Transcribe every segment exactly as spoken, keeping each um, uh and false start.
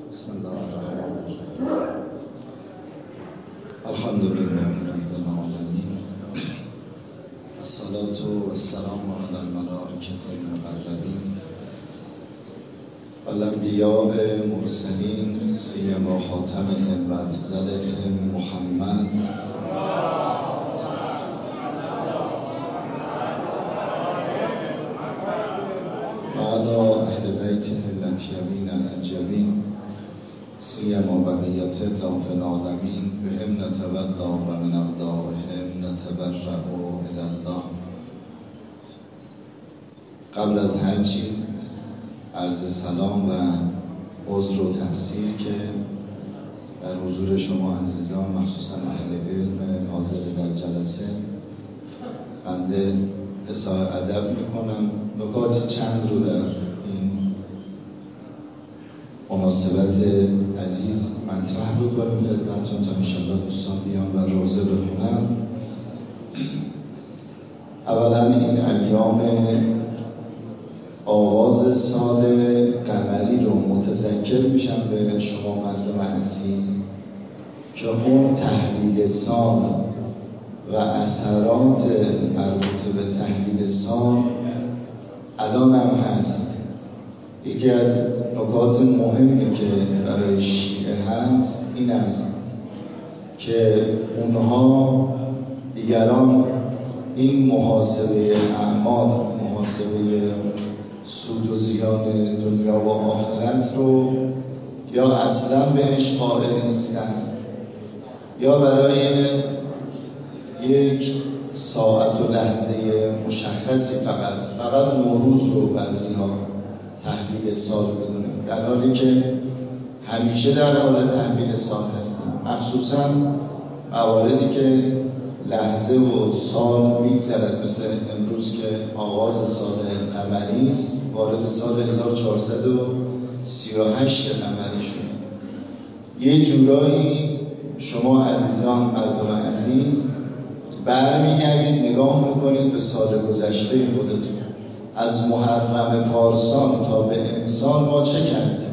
بسم الله الرحمن الرحیم. الحمد لله رب العالمین، الصلاة والسلام علی الملائکة المقربین والانبیاء مرسلین سیما خاتمهم و افضلهم محمد و علی اهل بیته الاطیبین الاجلین سیما بقیت الله فی العالمین بهم نتولا و من اقدائهم نتبرأ الی الله. قبل از هر چیز عرض سلام و عذر و تقصیر که در حضور شما عزیزان مخصوصا اهل علم حاضر در جلسه بنده اظهار ادب میکنم. نکاتی چند رو در این مناسبت عزیز مطرح بکنیم خدمتتون تا انشاءالله دوستان بیان و روزه بخونم. اولا این ایام آغاز سال قمری رو متذکر میشم به شما مردم عزیز که اون تحویل سال و اثرات مربوط به تحویل سال الان هم هست. یکی از نکات مهمی که برای شیعه هست این است که اونها دیگران این محاسبه اعمال، محاسبه سود و زیان دنیا و آخرت رو یا اصلا بهش قائل نیستن یا برای یک ساعت و لحظه مشخصی فقط فقط نوروز رو بعضی‌ها تحویل سال بدونیم، در حالی که همیشه در حال تحویل سال هستیم. مخصوصا مواردی که لحظه و سال میگذرد، مثل امروز که آغاز سال قمری است، وارد سال هزار و چهارصد و سی و هشت قمری شد. یه جورایی شما عزیزان مردم عزیز برمیگردید نگاه میکنید به سال گذشته خودتون، از محرم پارسال تا به امسال ما چه کردیم.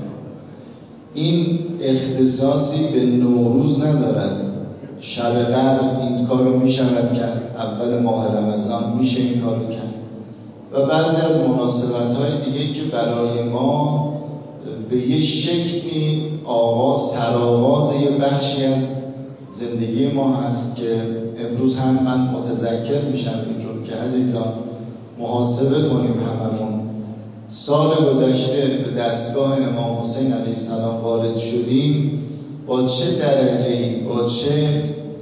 این اختصاصی به نوروز ندارد. شب قدر این کارو میشود کرد، اول ماه رمضان میشه این کارو کرد و بعضی از مناسبت‌های دیگه که برای ما به یه شکلی آغاز سرآغاز یه بخشی از زندگی ما هست که امروز هم من متذکر میشم اینجور که عزیزان محاسبه کنیم هممون. سال گذشته به دستگاه امام حسین علیه السلام وارد شدیم، با چه درجه‌ای، با چه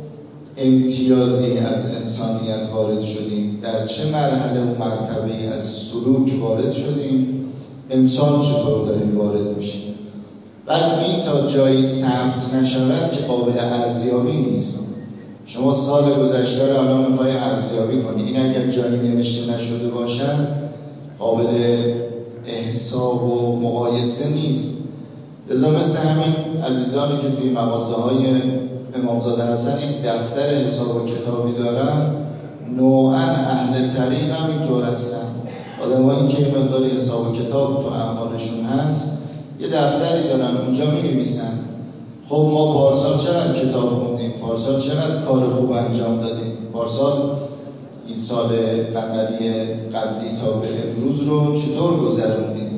امتیازی از انسانیت وارد شدیم، در چه مرحله و مرتبه‌ای از سلوک وارد شدیم، امسال چطور داریم وارد میشیم. بعد این تا جایی ثبت نشود که قابل ارزیابی نیست. شما سال گذشته رو الان میخوای ارزیابی کنی، این اگر جایی نوشته نشده باشد قابل احساب و مقایسه نیست. لذا مثل همین عزیزانی که توی مغازه های امامزاده حسن یک دفتر حساب و کتابی دارن، نوعاً اهل طریق هم اینطور هستن. آدمایی که این مقداری حساب و کتاب تو اعمالشون هست یه دفتری دارن، اونجا می نویسن خب ما پارسال چقدر کتاب خوندیم، پارسال چقدر کار خوب انجام دادیم، پارسال این سال قمری قبلی تا به امروز رو چطور گذروندیم.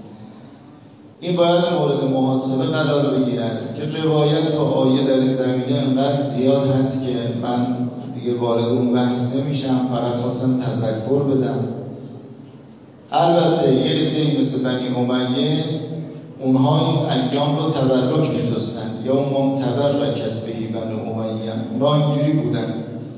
این باید مورد محاسبه قرار بگیرد که روایت و آیه در این زمینه انقدر زیاد هست که من دیگه وارد اون بحث نمیشم، فقط خواستم تذکر بدم. البته یه عده‌ای مثل بنی امیه اونها این ایام رو تبرک می‌جستن، یا اون تبرکت بهی بنی امیه، اونها اینجوری بودن.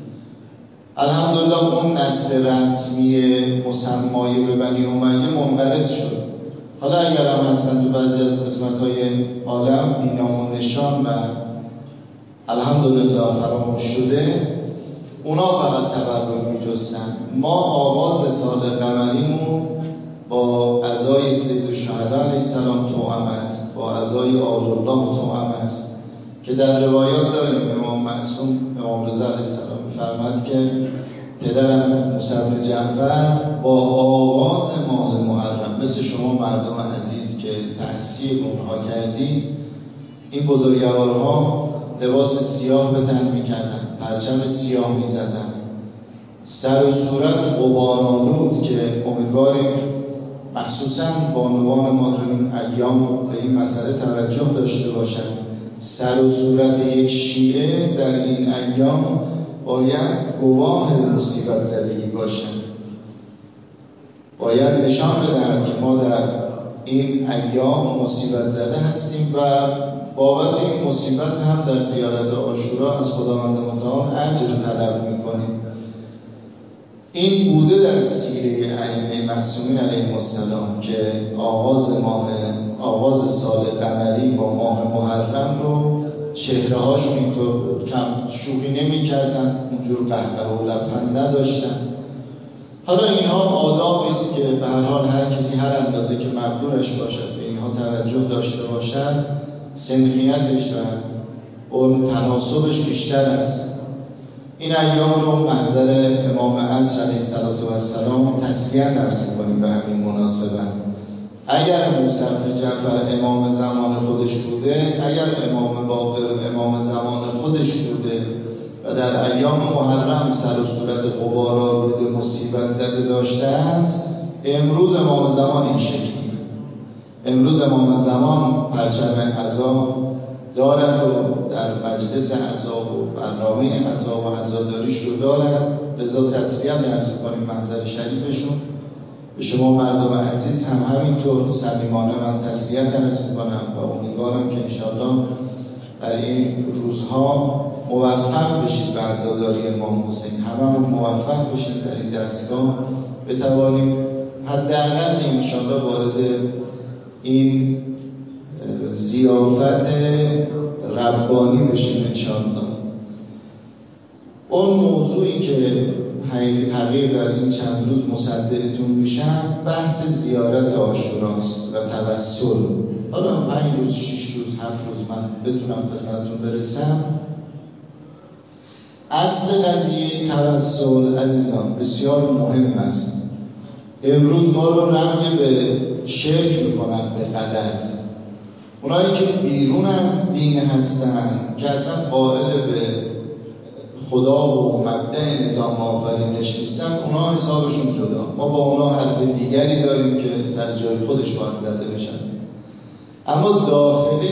الحمدلله اون نسل رسمی مسمای به بنی امیه منقرض شد. حالا اگر هم هستن تو بعضی از قسمت‌های عالم بینام و نشان و الحمدلله فراموش شده، اونا فقط تبرک می‌جستن. ما آغاز سال قمریمون با عزای سید الشهدا علیه السلام توأم است، با عزای آل الله توأم است که در روایات داریم امام معصوم امام رضا علیه السلام می‌فرماد که پدرم موسی بن جعفر با آغاز ماه محرم مثل شما مردم عزیز که تأثیر اونها کردید این بزرگوارها لباس سیاه به تن میکردن، پرچم سیاه میزدن، سر و صورت غبارآلود که امیدواریم مخصوصاً بانوان ما در این ایام به این مسئله توجه داشته باشند. سر و صورت یک شیعه در این ایام باید گواه مصیبت زدگی باشند، باید نشان بدهد که ما در این ایام مصیبت زده هستیم و بابت این مصیبت هم در زیارت عاشورا از خداوند متعال اجر طلب می‌کنیم. این بوده در سیره ائمه معصومین علیهم السلام که آغاز ماه آغاز سال قمری با ماه محرم رو چهره هاشون اینطور بود، کم شوخی نمی کردن، اونجور قهقه و لبخند نداشتن. حالا اینها آدابی است که به هر حال هر کسی هر اندازه که مقدورش باشد به اینها توجه داشته باشد، سنخیتش و اون تناسبش بیشتر است. این ایام رو محضر امام عصر علیه السلام تسلیت عرض می‌کنیم به همین مناسبت. اگر موسی بن جعفر امام زمان خودش بوده، اگر امام باقر امام زمان خودش بوده و در ایام محرم سر و صورت غبارآلود مصیبت زده داشته است، امروز امام زمان این شکلی، امروز امام زمان پرچم عزا دارد و در مجلس عزا و برنامه عزا و عزاداریش رو دارد. لذا تسلیت عرض کنیم محضر شریفشون. به شما مردم عزیز هم همینطور صمیمانه من تسلیت عرض می‌کنم و امیدوارم که انشاءالله در این روزها موفق بشید به عزاداری امام حسین، هممون موفق بشید در این دستگاه بتوانیم حداقل انشاءالله وارد این ضیافت ربانی بشیم انشاءالله. اون موضوعی که حقیر در این چند روز مصدقتون میشم بحث زیارت عاشوراست و توسل. حالا پنج روز، شش روز، هفت روز من بتونم خدمتتون برسم. اصل قضیه توسل عزیزان بسیار مهم است. امروز ما رو رنگ به شرک میکنن به غلط. اونایی که بیرون از دین هستن که اصلا قائل به خدا و مبدأ نظام آفرینش نیستن، اونا حسابشون جدا. ما با اونا حرف دیگری داریم که سر جای خودش باید زده بشن. اما داخلی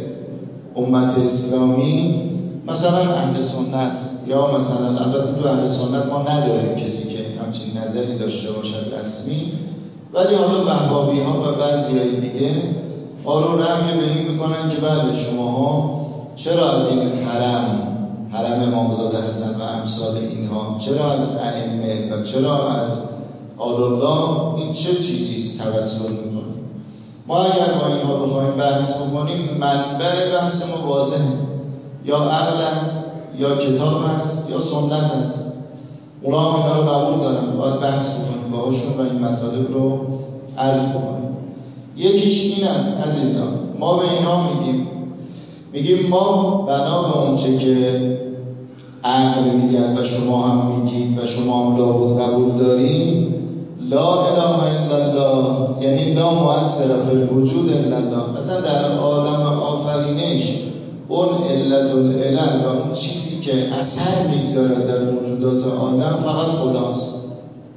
امت اسلامی مثلا اهل سنت یا مثلا البته تو اهل سنت ما نداریم کسی که همچین نظری داشته باشد رسمی، ولی حالا وهابی ها و بعضیای دیگه ما رو رمی به این میکنن که بله شماها چرا از این حرم حرم امامزاده حسن و امثال اینها، چرا از ائمه و چرا از آل الله این چه چیزیست توسل میکنیم؟ ما اگر با اینها بخوایم بحث بکنیم منبع بحث ما واضحه، یا عقل است یا کتاب است یا سنت است. اونا هم اینا رو قبول دارن، باید بحث بکنیم باهاشون و این مطالب رو عرض بکنیم. یکیش این است عزیزان، ما به اینها میگیم میگیم ما بنا به اونچه که عقل میگن و شما هم میگید و شما هم لابد قبول دارید، لا اله الا الله یعنی لا مؤثر فی الوجود الا الله، اصلا در عالم آفرینش اون علت العلل و اون چیزی که اثر میگذارد در موجودات عالم فقط خداست.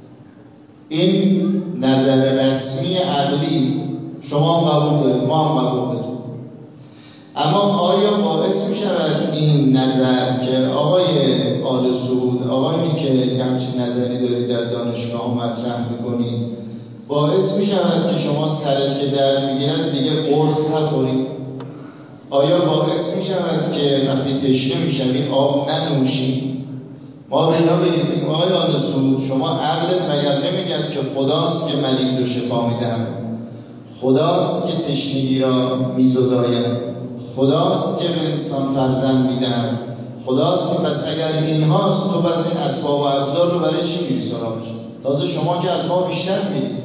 این نظر رسمی عقلی شما هم قبول دارید، ما هم قبول داریم. اما آیا باعث می شود این نظر که آقای آل سعود، آقایانی که همچین نظری دارید در دانشگاه ها مطرح میکنید، باعث می شود که شما سرت که در میگیرد دیگه قرص نخورید؟ آیا باعث می شود که وقتی تشنه می شوید آب ننوشید؟ ما به اینا بگیم بگیم آقای آل سعود شما عقلت مگر نمیگد که خداست که مریض رو شفا میدن، خداست که تشنگی را میزداید، خداست که به انسان فرزند میدن، خداست که پس اگر این هاست تو باز این اسباب و ابزار رو برای چی میری سراغش؟ تازه شما که از ما بیشتر میرید.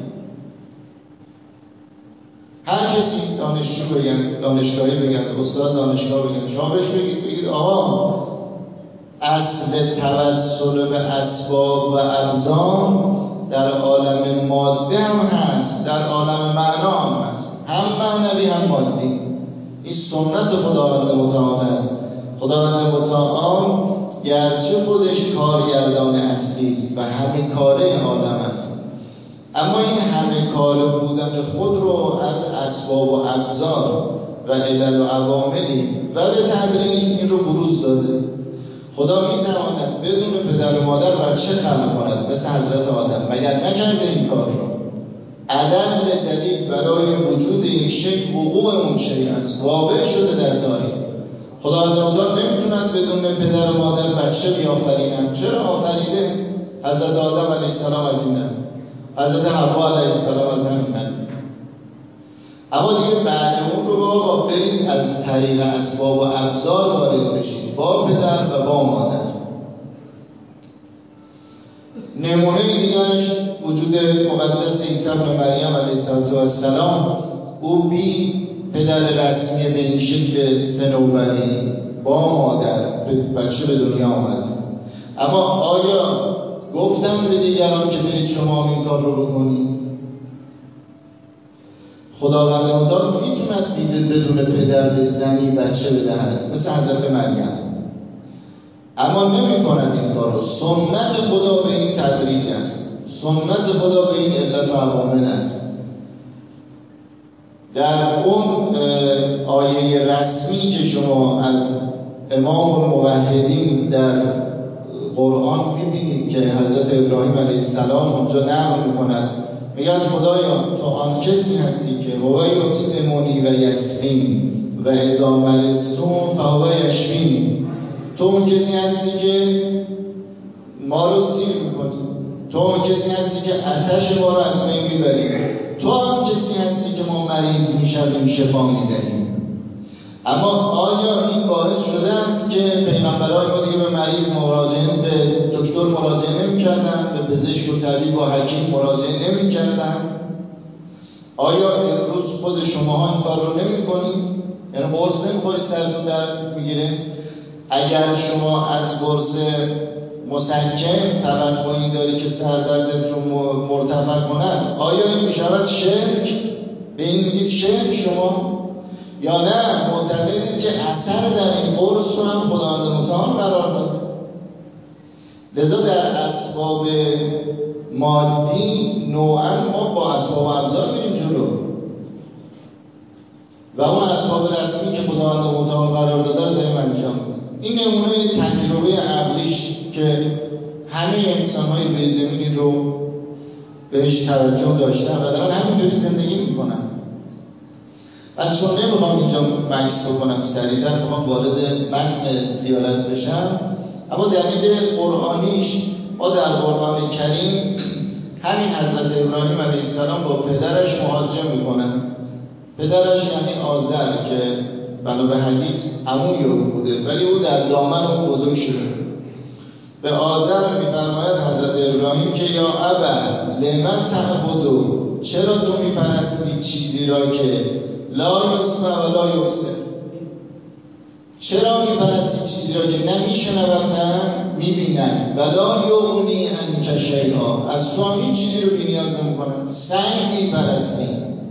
هر کسی دانشجو بگن، دانشگاهی بگن، استاد دانشگاه بگن، شما بهش بگید بگید آقا اصل توسل به اسباب و ابزار در عالم ماده هم هست، در عالم معنا هم هست، هم معنوی هم مادی. این سنت خداوند متعال است. خداوند متعال گرچه خودش کارگردان اصلی است و همه کاره عالم است، اما این همه کاره بودن خود رو از اسباب و ابزار و علل و عواملی و به تدریج این رو بروز داده. خدا میتواند بدون پدر و مادر بچه خلق کند مثل حضرت آدم، مگر نکرده این کار رو؟ عدل دلیل برای وجود این شی وقوع اون شی است، واقع شده در تاریخ. خداوند متعال نمیتوند بدون پدر و مادر بچه بیافرینند. چرا؟ آفریده. حضرت آدم علیه السلام از اینه، حضرت حوا علیه السلام از همینه. اما دیگه بعد اون رو آقا برید از طریق اسباب و ابزار وارد بشید، با پدر و با مادر. نمونه دیگرش وجود مقدس عیسی ابن مریم علیه السلام. او بی پدر رسمی به این شکل صنوبری با مادر بچه به دنیا آمد. اما آیا گفتن به دیگران که برید شما این کار رو بکنید؟ خداوند متعال میتوند بدون پدر به زنی بچه بدهد مثل حضرت مریم، اما نمی کند این کار رو. سنت خدا به این تدریج است، سنت خدا به این علت و عوامل است. در اون آیه رسمی که شما از امام الموحدین در قرآن میبینید که حضرت ابراهیم علیه السلام اونجا نقل میکند، میگن خدایا تو آن کسی هستی که هو یطعمنی و یسقین و اذا مرضت فهو یشفین. تو اون کسی هستی که ما رو سیر میکنی، تو اون کسی هستی که آتش ما رو از بین میبری، تو آن کسی هستی که ما مریض میشویم شفا میدهیم. اما آیا این باعث شده است که پیغمبرای ما دیگه به مریض مراجعه، به دکتر مراجعه نمی‌کردن، به پزشک و طبیب و حکیم مراجعه نمی‌کردن؟ آیا امروز خود شما این کار رو نمی‌کنید؟ یعنی قرص نمی‌خورید سرتون درد میگیره؟ اگر شما از قرص مسکن توقع این داری که سردردت رو مرتفع کند، آیا این میشود شرک؟ به این میگید شرک شما؟ یا نه معتقدید که اثر در این قرص رو هم خداوند متعال قرار داده؟ لذا در اسباب مادی نوعا ما با اسباب ابزار میریم جلو و اون اسباب رسمی که خداوند متعال قرار داده رو داریم انجام میدیم. این نمونه تجربه عقلیش که همه انسان‌های روی زمین رو بهش توجه داشتن و دارن همینجوری زندگی میکنن. من چون نمیخوام اینجا مکس بکنم، سریعتر میخوام وارد متن زیارت بشم، اما دلیل قرآنیش ما در قرآن کریم همین حضرت ابراهیم علیه السلام با پدرش مهاجم میکنن. پدرش یعنی آذر که بنا به حدیث عموی او بوده، ولی او در دامن او بزرگ شده. به آذر میفرماید حضرت ابراهیم که یا ابا لمن تعبدو، چرا تو میپرستی چیزی را که لا یسمع و لا یبصر؟ چرا میپرستی چیزی را که نمیشنوند نه میبینند، ولا یغنی عنک شیئا، از تو هم هیچ چیزی رو بی نیاز نمیکنند. سنگ میپرستی.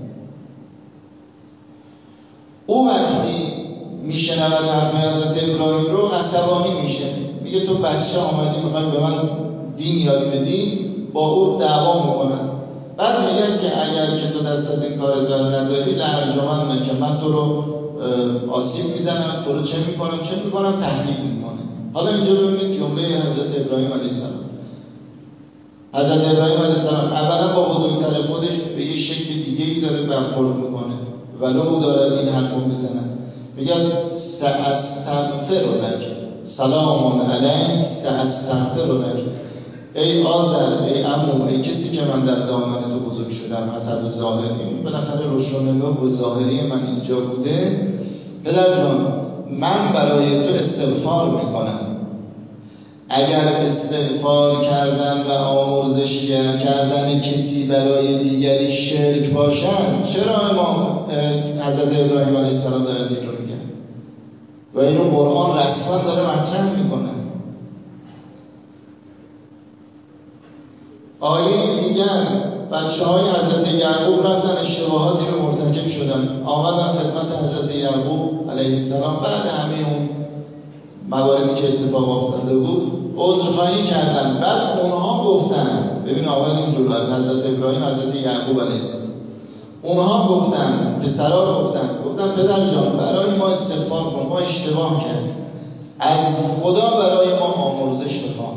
او وقتی میشنود حرف حضرت ابراهیم رو عصبانی میشه، میگه تو بچه آمدی میخوای به من دین یاد بدی، با او دعوا میکنن. بعد میگه که اگر که تو دست از این کارت بر نداری لارجمن نکن، من تو رو آسیب میزنم، تو رو چه میکنم چه میکنم تهدید میکنه. حالا اینجا ببینید جمله حضرت ابراهیم علیه السلام. حضرت ابراهیم علیه السلام اولا با بزرگتر خودش به یه شکل دیگه ای داره برخورد میکنه، ولو دارد این حرفو میزنه. میگه ساستغفر لک، سلام علیک ساستغفر لک. ای آذر، ای عمو، ای کسی که من در دامن تو بزرگ شدم حسب ظاهر، این بالاخره روشن‌نما و ظاهری من اینجا بوده، پدر جان من برای تو استغفار میکنم. اگر استغفار کردن و آمرزش کردن کسی برای دیگری شرک باشن، چرا امام حضرت ابراهیم علیه السلام دارن این رو میگن و اینو قرآن رسما داره مطرح میکنه؟ آیه دیگر بچه های حضرت یعقوب رفتن اشتباهاتی رو مرتکب شدن، آمدن خدمت حضرت یعقوب علیه السلام بعد همه اون مواردی که اتفاق افتاده بود عذرخواهی کردن. بعد اونها گفتن، ببین آمدیم جلو از حضرت ابراهیم حضرت یعقوب علیه السلام، اونها گفتن، پسرها گفتن گفتن پدر جان برای ما استغفار کن، ما اشتباه کردیم، از خدا برای ما آمرزش بخوان.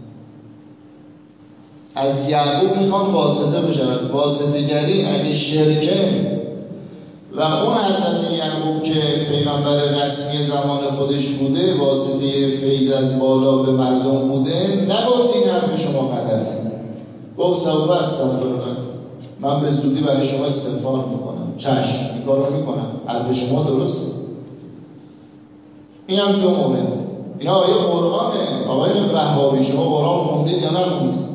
از یعقوب میخوان واسطه بشود. واسطه گری اگه شرکه و اون حضرت یعقوب که پیغمبر رسمی زمان خودش بوده، واسطه فیض از بالا به مردم بوده، نگفت این حرف شما غلطه، گفت سوف استغفرالله، من به زودی برای شما استغفار میکنم، چشم این کارو میکنم، حرف شما درسته. این هم دو مورد. اینا آیه قرآنه. آقایون وهابی شما قرآن خوندید یا نخوندید؟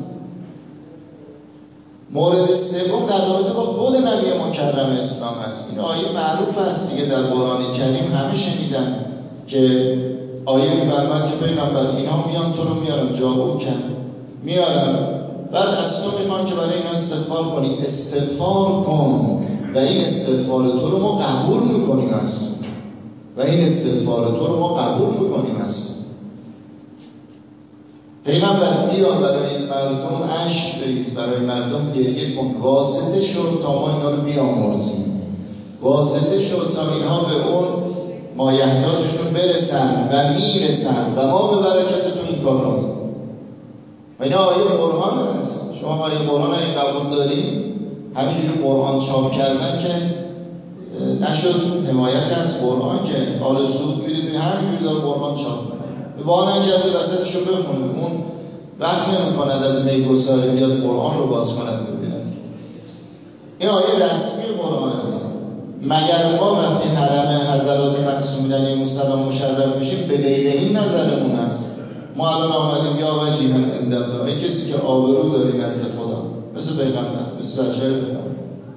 مورد سوم در رابطه با خود نبی مکرم اسلام است. این آیه معروف است دیگه، در قرآن کریم همه شنیدن که آیه می‌فرماید که پیغمبر اینها میان تو رو میارن، جاؤ کن میارن، بعد از تو میخوان که برای اینا استغفار کنی، استغفار کن و این استغفار تو رو ما قبول میکنیم از تو، و این استغفار تو رو ما قبول میکنیم از تو. پیغمبر بیا برای مردم اشک بریز، برای مردم گریه کن، واسطه شد تا ما اینا رو بیامرزیم، واسطه شد تا اینها به اون مایحتاجشون برسن و میرسن و ما به برکت تو این کار رو میکنیم. و اینا آیه قرآن هست. شما آیه قرآن این قبول داریم؟ همینجوری قرآن چاپ کردن که نشد حمایت از قرآن که آل سعود میرید همینجوری داره قرآن چاپ میکنه، واقعا کرده وسطشو بخونه، اون وقت نمی کند از میگساری بیاد قرآن رو باز کند ببیند. این آیه رسمی قرآن است. مگر ما وقتی حرم حضرات معصومین علیهم السلام مشرف میشیم به غیر این نظرمون است؟ ما الان آمدیم یا وجیها عند الله، ای کسی که آبرو داری نزد خدا، مثل پیغمبر، مثل بچه‌های پیغمبر،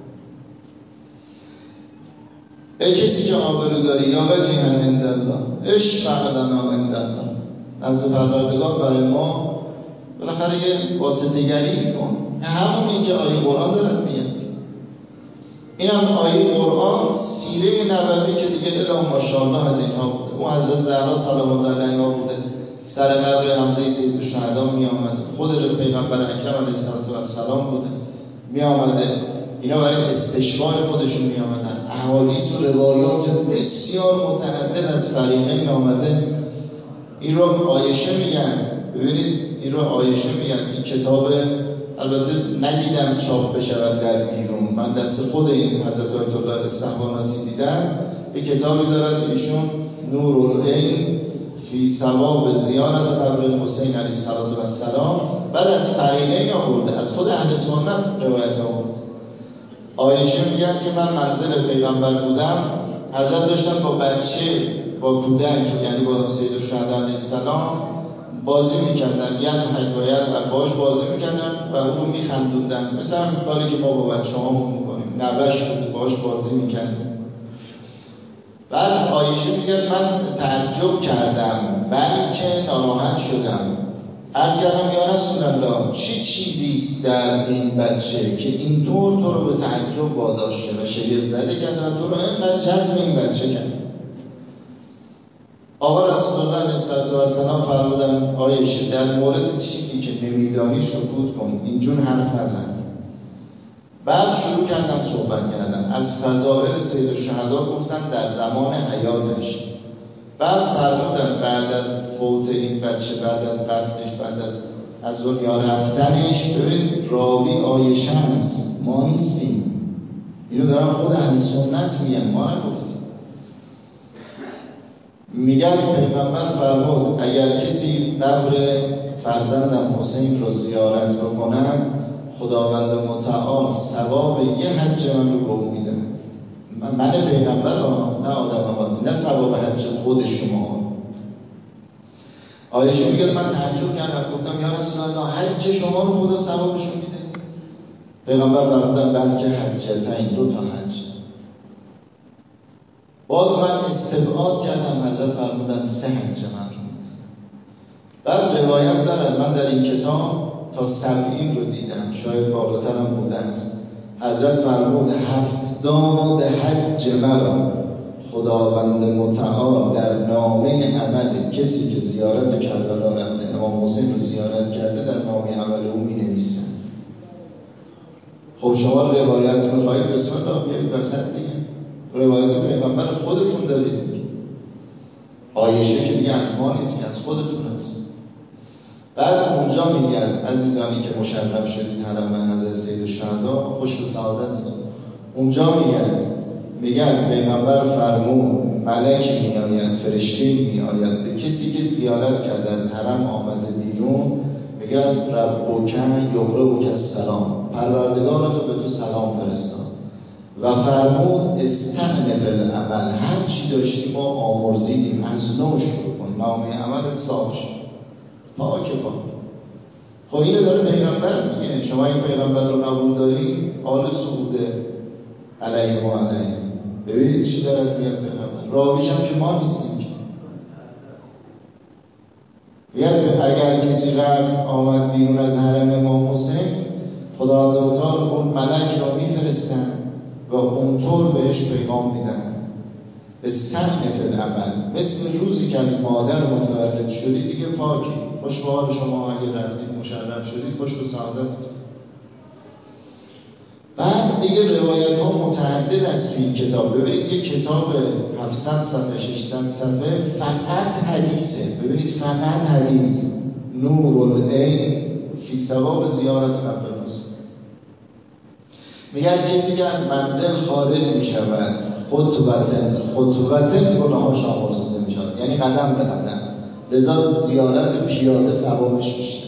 ای کسی که آبرو داری یا وجیها عند الله اشفع لنا عند الله، نزد پروردگار برای ما بالاخره یه واسطه‌گری کن. همونی که آیه قرآن دارد میاد. این هم آیه قرآن سیره نبوی که دیگه اله ماشاءالله از اینها بوده. اون حضرت زهرا سلام الله علیها بوده، سر قبر حمزه سید الشهدا می آمده، خود پیغمبر اکرم علیه السلام بوده می آمده، اینا برای استشفاء خودشون می آمدن. احادیث و روایات بسیار متعدد از فریقین آمده. این رو عایشه میگن، ببینید این رو عایشه میگن. این کتاب البته ندیدم چاپ بشود در بیرون، من دست خود این حضرت آیت الله استحواناتی دیدم. یک کتابی دارد ایشون، نورالعین فی ثواب زیارت قبر حسین علیه السلام، بعد از فریقین آورده، از خود اهل سنت روایت آورده. عایشه میگن که من منزل پیغمبر بودم، حضرت داشتن با بچه، با کودک، یعنی با سید الشهدا علیه السلام بازی میکردن، یزحک و یلعب، باش بازی میکردن و او رو میخندوندن، مثلا کاری که ما با بچه هامون میکنیم. نوش بوده باش بازی میکردن. بعد عایشه میگن من تعجب کردم بلکه ناراحت شدم، عرض کردم یا رسول الله چه چیزیست در این بچه که اینطور تو رو به تعجب واداشته و شگفت زده کرده و تو رو اینقدر جذب این بچه کرد. آقا رسول الله علیه السلام فرمودن عایشه در مورد چیزی که نمیدانی سکوت کن، اینجور حرف نزن. بعد شروع کردن صحبت کردن از فضائل سید الشهدا، گفتن در زمان حیاتش. بعد فرمودن بعد از فوت این بچه، بعد از قتلش، بعد از از دنیا رفتنش، ببین راوی عایشه است، ما نیستیم. اینو دارن خود اهل سنت میگن، ما نگفتیم. میگن پیغمبر فرمود اگر کسی قبر فرزندم حسین رو زیارت بکند، خداوند متعال ثواب یه حج من رو به او میده. من پیغمبر ها، نه آدم ها، نه ثواب حج خود شما. عایشه میگه من تعجب کردم، گفتم یا رسول الله حج شما رو خدا ثوابشو میده؟ پیغمبر فرمودن بلکه حجتین، دو تا حج. باز من استبعاد کردم، حضرت فرمودن سه حج من رو میده. بعد روایت دارد، من در این کتاب تا سبعین رو دیدم، شاید بالاتر هم بوده است. حضرت فرمود هفتاد حج مرا خداوند متعال در نامه عمل کسی که زیارت کربلا رفته، امام حسین رو زیارت کرده، در نامه عمل او می نویسن. خب شما روایت میخواید، بسم الله بیایید وسط دیگه. روایت پیغمبر خودتون دارید میگید. عایشه که دیگه از ما نیست که از خودتون هست. بعد اونجا میگن عزیزانی که مشرف شدید حرم حضرت سیدالشهدا، خوش به سعادتتون. اونجا میگن میگن پیغمبر فرمود ملکی میآید، فرشته میآید به کسی که زیارت کرده از حرم آمده بیرون، میگن ربک یقرئک السلام، پروردگار تو به تو سلام فرستاد و فرمود استأنف العمل، هر چی داشتی ما آمرزیدیم از نو شروع کن، نامه عملت صاف شد، پاک پاک. خب اینو داره پیغمبر میگه. شما این پیغمبر رو قبول داری؟ آل سعود علیه و علیه. ببینید چی داره میگه پیغمبر. راویش هم که ما نیستیم که. میگه اگر کسی رفت آمد بیرون از حرم امام حسین، خداوند متعال اون ملک را میفرستن و اونطور بهش پیغام میدن استأنف العمل، مثل روزی که از مادر متولد شدید دیگه پاکی. خوش به حال شما اگه رفتید مشرف شدید، خوش به سعادتتون. بعد دیگه روایت ها متعدد است تو این کتاب. ببینید یک کتاب هفتصد صفحه ششصد صفحه فقط حدیثه. ببینید فقط حدیث. نورالعین فی ثواب زیارت قبر الحسین. میگه از کسی که از منزل خارج میشود خطوتن خطوتن گناهاش آمرزیده میشود، یعنی قدم به قدم، لذا زیارت پیاده ثوابش بیشتر.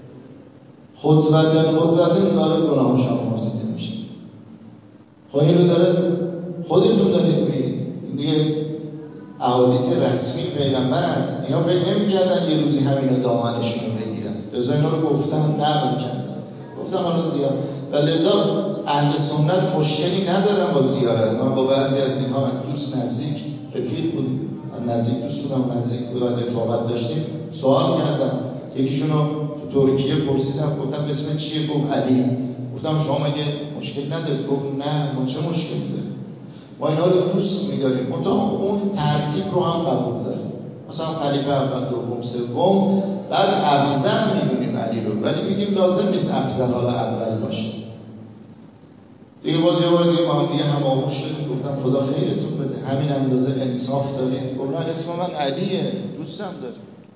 خطوتن خطوتن داره گناهاش آمرزیده میشه. خب این رو داره خودتون دارید میگید. دیگه احادیث رسمی پیغمبر هست. اینا فکر نمی‌کردن یه روزی همینا دامنشون رو بگیرن، لذا اینا رو گفتن، نقل کردن، گفتن حالا زیارت. و لذا اهل سنت مشکلی ندارن با زیارت. من با بعضی از اینها دوست نزدیک رفیق بودیم، نزدیک دوست بودم، نزدیک بودم، رفاقت داشتیم. سوال کردم، یکیشون رو تو ترکیه پرسیدم، گفتم اسم چیه؟ گفت علی. گفتم شما مگه مشکل ندارید؟ گفت نه، ما چه مشکلی داریم؟ ما اینا رو دوست می‌داریم، منتها اون ترتیب رو هم قبول داریم. مثلا خلیفه اول، دوم، سوم، بعد افضل می‌دونیم علی رو، ولی میگیم لازم نیست افضل حالا اول باشه. دیگه باز یه بار دیگه با هم دیگه هماغوش شدیم، گفتم خدا خیرتون بده، همین اندازه انصاف دارید. گفت نه اسم من علیه، دوستم داریم.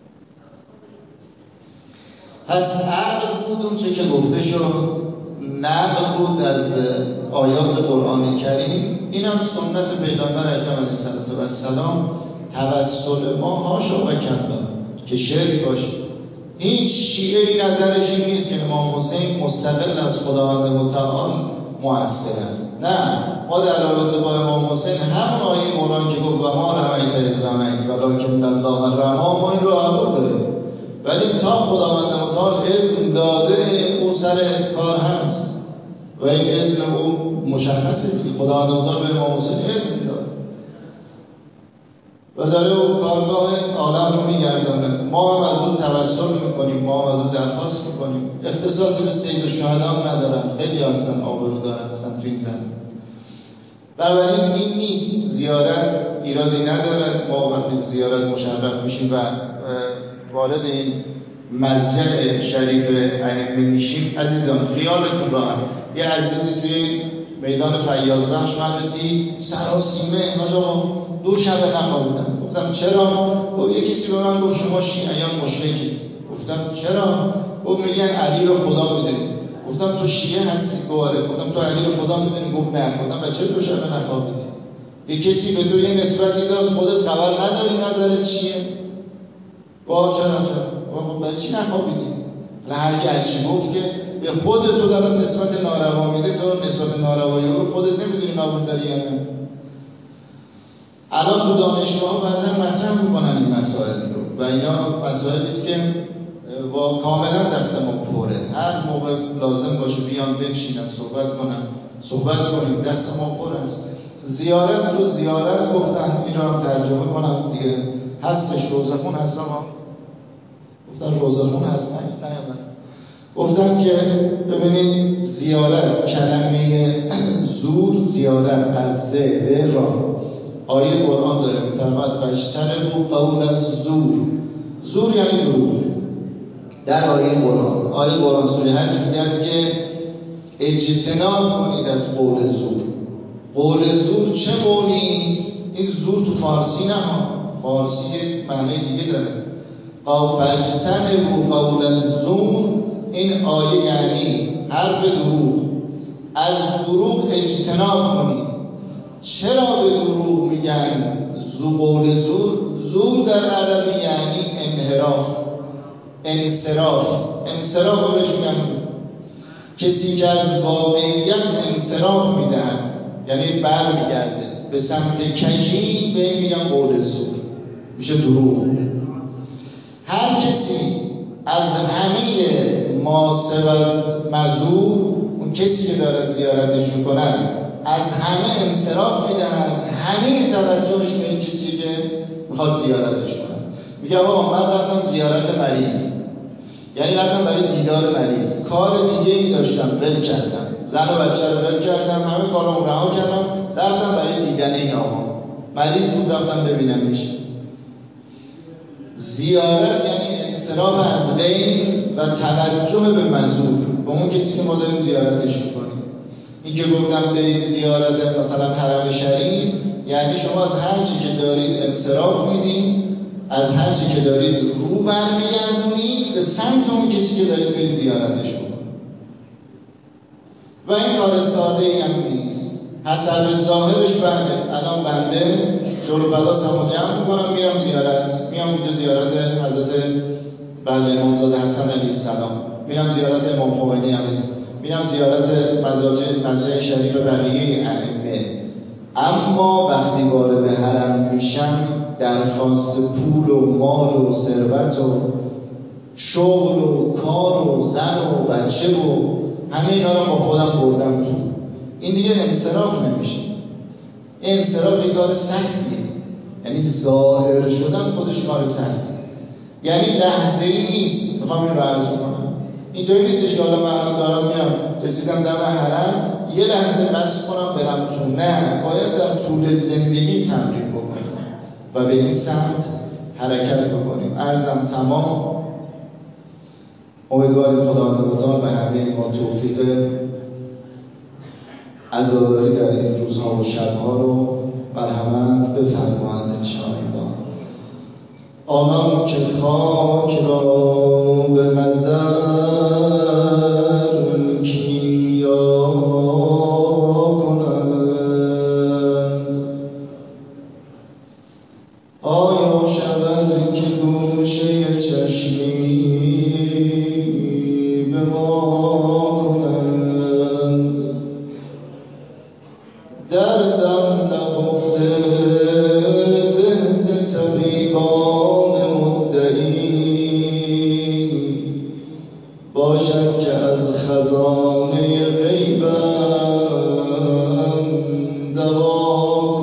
پس عقل بود اون چه که گفته شد، نقل بود از آیات قرآن کریم. این هم سنت پیغمبر اکرم علیه السلام. توسل ما هاشا و کلا که شرک باشه. هیچ شیعه‌ای نظرش این نیست که امام حسین مستقل از خداوند متعال مؤثر است. نه، ما در رابطه با امام حسین همون آیه قرآن که گفت و ما رمیت از رمیت ولکن الله رما، ما این رو قبول داریم، ولی تا خداوند متعال اذن داده او سر کار هست و این اذن او مشخصه دیگه. خداوند متعال به امام حسین اذن داد و داره او کارگاه عالم رو میگردانه. ما هم از او توسل میکنیم، ما هم از او درخواست میکنیم. اختصاصی به سیدالشهدا هم ندارن، خیلی هستن آبرودار هستن تو این زمین. بنابراین این نیست، زیارت ایرادی ندارد. ما وقتی زیارت مشرف میشیم و وارد این مسجد شریف ائمه میشیم، عزیزان خیالتون راحت. یه عزیزی توی میدان فیاض بخش من دید سراسیمه، حاج آقا دو شب نخوابیدم. گفتم چرا؟ گفت یه کسی به من گفت شما شیعیان مشرکی. گفتم چرا؟ گفت میگن علی رو خدا میدونی. گفتم تو شیعه هستی؟ گواره. گفتم تو علی رو خدا میدونی؟ گفت نه. گفتم بچه دو شب نخوابیدی؟ یه کسی به تو یه نسبتی داد، خودت خبر نداری نظرت چیه؟ گفت چرا چرا؟ گفت برای چی نخوابیدی؟ هر کی هرچی گفت که به خودت تو دارد نسبت ناروا میده، تو نسبت ناروایی رو خودت نمیدونی قبول داری یا نه. الان تو دانشگاه بعضا مطرح میکنن این مسائل رو و اینا مسائلی است که با کاملا دست ما پره. هر موقع لازم باشه بیان بنشینن صحبت کنن، صحبت کنیم، دست ما پر است. زیارت رو زیارت گفتن، این رو هم ترجمه کنم دیگه، هستش روزخون هست. ما گفتن روزخون هست، نه نه گفتم که ببینید زیارت، کلمه زور زیارت از زه را آیه قرآن داره می‌فرماد فاجتنبوا قول الزور. زور یعنی دروغ. در آیه قرآن آیه قرآن سوره حج میگه که اجتناب کنید از قول زور. قول زور چه قولی است؟ این زور تو فارسی نه ها، فارسی معنی دیگه داره. فاجتنبوا قول الزور، این آیه یعنی حرف دروغ، از دروغ اجتناب کنید. چرا به دروغ میگن زو قول زور؟ زور در عربی یعنی انحراف، انصراف. انصراف رو بهش میگن زور. کسی که از واقعیت انصراف میدهد یعنی بر میگرده به سمت کجی، به این میگن قول زور، میشه دروغ. هر کسی از همه ما سوى مزور، اون کسی که دارد زیارتش میکنن از همه انصراف میدهد، همه توجهش به این کسی که میخواد زیارتش کنن. میگه آقا من رفتم زیارت مریض، یعنی رفتم برای دیدار مریض، کار دیگه ای داشتم ول کردم، زن و بچه رو ول کردم، همه کارام رها کردم، رفتم برای دیدن این آقا. مریض بود رفتم ببینمش. زیارت یعنی انصراف از غیر و توجه به مزور، به اون کسی که ما داریم زیارتش میکنیم. این که گفتم برید زیارت مثلا حرم شریف، یعنی شما از هر چی که دارید انصراف میدید، از هر چی که دارید رو برمیگردونید به سمت اون کسی که دارید برید زیارتش بکنید. و این کار ساده ای هم نیست. حسب ظاهرش بنده، الان بنده جلو پلاسمو جمع میکنم میرم زیارت، میام اونجا زیارت حضرت بله امامزاده حسن علیه السلام، میرم زیارت امام خمینی علیه السلام، میرم زیارت مزارع شریف بقیه ائمه. اما وقتی وارد حرم میشم درخواست پول و مال و ثروت و شغل و کار و زن و بچه و همه اینا رو با خودم بردم تو. این دیگه انصراف نمیشه. این انصراف یه کار سختیه، یعنی ظاهر شدن خودش کار سختیه، یعنی لحظه ای نیست. میخوام این رو عرض کنم، اینجایی نیستش که حالا من الان دارم میرم رسیدم دم حرم یه لحظه قصد کنم برم تو. نه، باید در طول زندگی تمرین بکنیم و به این سمت حرکت بکنیم. عرضم تمام. امیدواریم خداوند متعال به همه ما توفیق عزاداری در این روزها و شبها رو مرحمت بفرماید انشاءالله. آنان که خاک را به نظر کیمیا کنند، آیا شود که گوشه چشمی به ما کنند؟ دردم نهفته به ز طبیبان مدعی، باشد که از خزانه غیبم دوا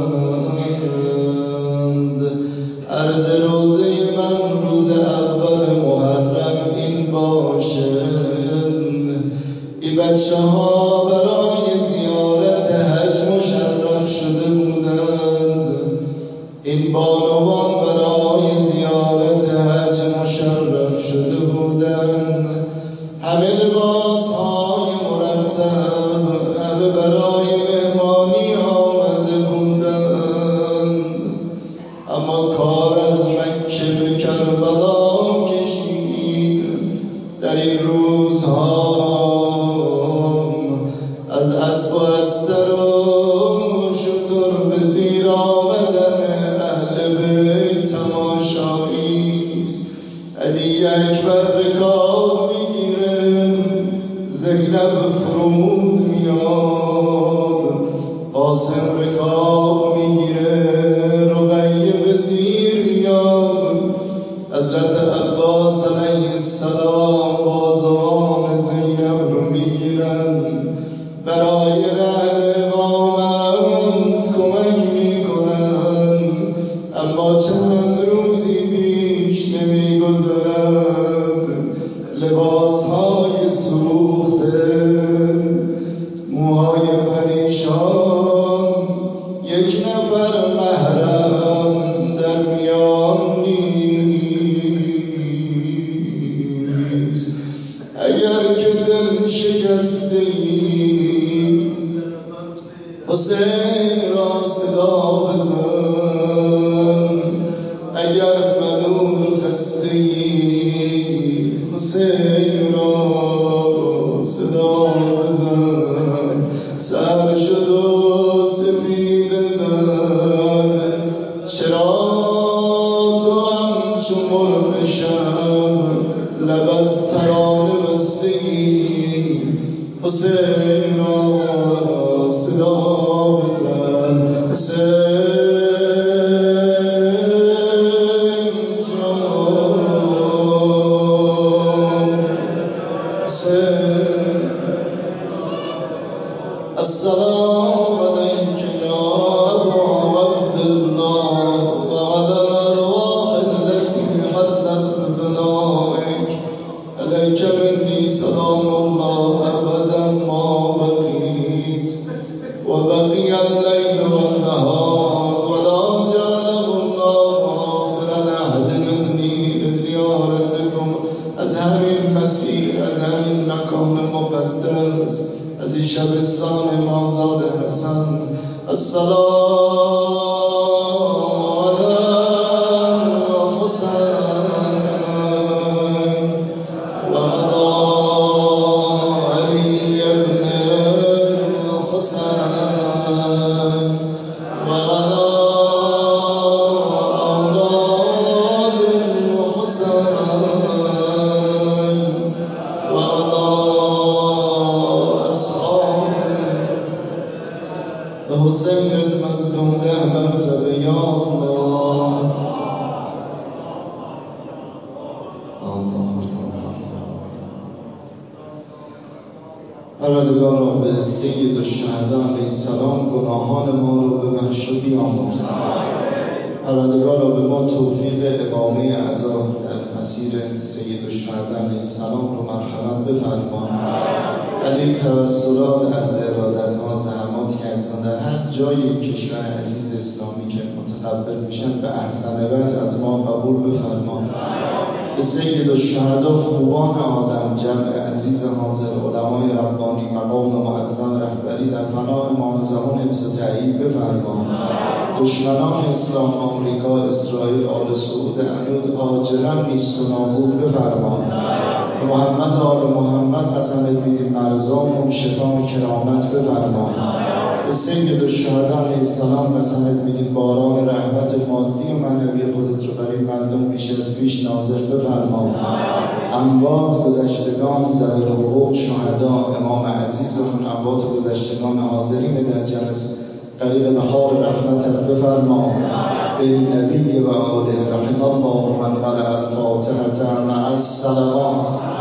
کنند. عرض روزه من روز اول محرم این باشد، این بچه ها برای زیارت حج مشرف شده بودند، این بانوان برای زیارت حج مشرف شده بودند، همه لباس های مرتب، همه برای مهمانی آمده بودند. اما کار از مکه به کربلا کشید. در این روزها از اسب و استر و شتر به زیر آمدن اهل بیت تماشایی است. علی اکبر رکاب میگیره، زینب فرود میاد، قاسم رکاب میگیره، رقیه به زیر میاد، حضرت عباس علیه السلام بازوان زینب رو میگیرن، برای رهن اقامت کمک میکنن. اما چند روزی بیش نمیگذرد لباس های حسین را صدا بزن اگر ملول خسته‌ای حسین را صدا بزن سر شد و سپیده زد چرا تو همچو مرغ شب لب از ترانه بسته‌ای حسین را صدا بزن حسین جان حسین السلام علیک یا ابا عبدالله و علی الارواح التي حلت ببنائک علیک منی سلام الله ابدا ما بقیت و بقی اللیل و النهار ولا جعله الله آخر العهد منی لزیارتکم. از همین مسیر، از همین مکان مقدس، از این شبستان امامزاده حسن السلام علی الحسین و علی علی ابن الحسین و علی اولاد الحسین و علی اصحاب حسین المظلوم ده مرتبه یا الله پروردگارا به سید الشهدا علیه السلام گناهان ما رو ببخش و بیامرز. پروردگارا به ما توفیق اقامه عزا در مسیر سید الشهدا علیه السلام رو مرحمت بفرما. علی توسلات عرض ارادت‌ها زحمات که عزیزان در هر جای این کشور عزیز اسلامی که متقبل میشن به احسن وجه از ما قبول بفرما. به سید الشهدا خوبان عالم جمع عزیز حاضر علمای ربانی مقام معظم رهبری در پناه امام زمان حفظ و تأیید بفرما. دشمنان اسلام آمریکا اسرائیل آل سعود عنود آجرا نیست و نابود بفرما. به محمد آل محمد قسمت میدیم مرزامون شفا و کرامت بفرما. به سید الشهدا علیه السلام قسمت میدیم باران رحمت مادی و معنوی خودت رو برای مردم بیش از پیش نازل بفرما. اموات گذشتگان ذوی الحقوق شهدا امام عزیزمون اموات گذشتگان حاضرین در جلسه طریق بهار رحمتت بفرما. به نبی و آله رحم الله من قرأ الفاتحة مع الصلوات.